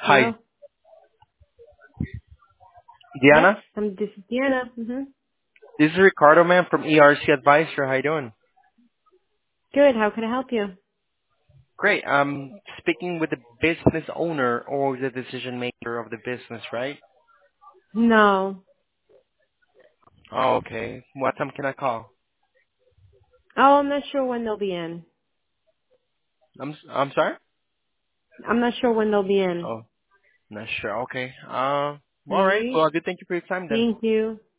Hi, Hello? Yes, Diana. this is Diana. This is Ricardo, man, from ERC Advisor. How you doing? Good. How can I help you? Great. I'm speaking with the business owner or the decision maker of the business, right? No. Oh, okay. What time can I call? Oh, I'm not sure when they'll be in. I'm sorry. I'm not sure when they'll be in. Oh, not sure. Okay. All All right. right. Well, I do thank you for your time then. Thank you.